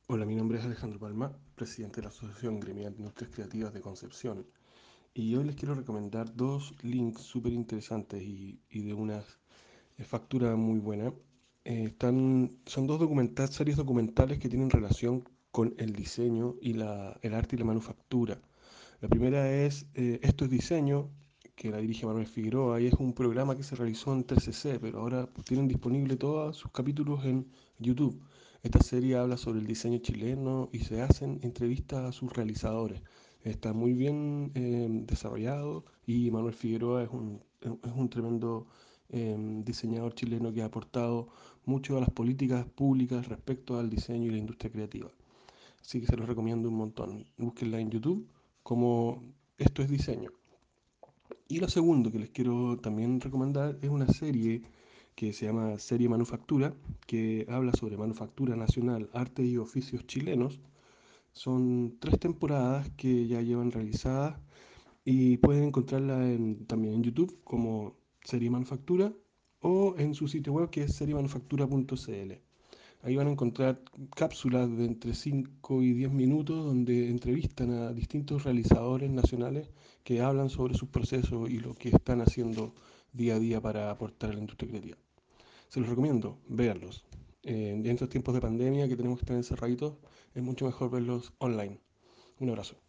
Hola, mi nombre es Alejandro Palma, presidente de la Asociación Gremial de Industrias Creativas de Concepción. Y hoy les quiero recomendar dos links súper interesantes y de una factura muy buena. Son dos series documentales que tienen relación con el diseño y el arte y la manufactura. La primera es Esto es Diseño, que la dirige Manuel Figueroa, y es un programa que se realizó en 3CC, pero ahora tienen disponible todos sus capítulos en YouTube. Esta serie habla sobre el diseño chileno y se hacen entrevistas a sus realizadores. Está muy bien desarrollado y Manuel Figueroa es un tremendo diseñador chileno que ha aportado mucho a las políticas públicas respecto al diseño y la industria creativa. Así que se los recomiendo un montón. Búsquenla en YouTube como Esto es Diseño. Y lo segundo que les quiero también recomendar es una serie que se llama Serie Manufactura, que habla sobre manufactura nacional, arte y oficios chilenos. Son 3 temporadas que ya llevan realizadas y pueden encontrarla también en YouTube como Serie Manufactura o en su sitio web que es seriemanufactura.cl. Ahí van a encontrar cápsulas de entre 5 y 10 minutos donde entrevistan a distintos realizadores nacionales que hablan sobre sus procesos y lo que están haciendo día a día para aportar a la industria creativa. Se los recomiendo, véanlos. En estos tiempos de pandemia que tenemos que estar encerraditos, es mucho mejor verlos online. Un abrazo.